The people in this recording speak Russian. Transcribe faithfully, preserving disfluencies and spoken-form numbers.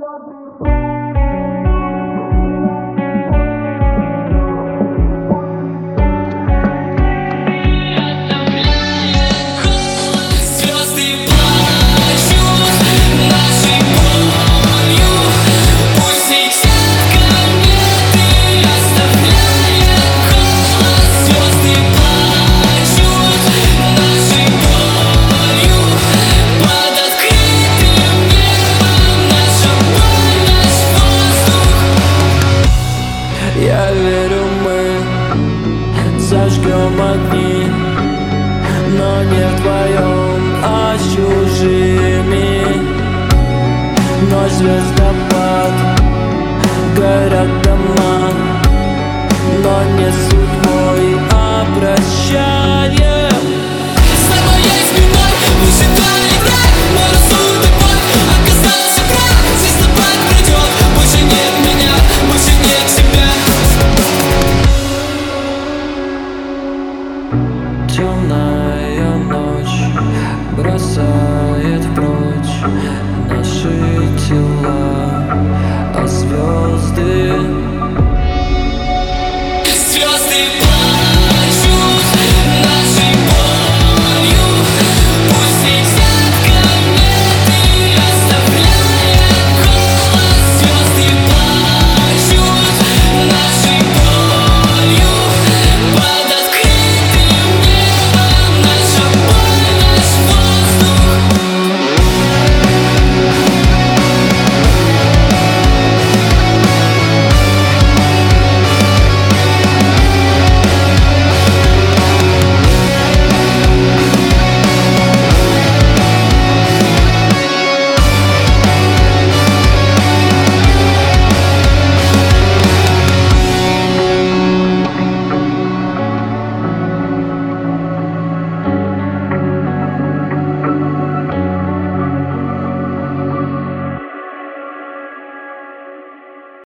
Я верю, мы зажгем огни, но не вдвоем, а с чужими. Ночь, звездопад, горят дома, но не судьбой, а прощание. Темная ночь бросает прочь наши тела, а звезды, звезды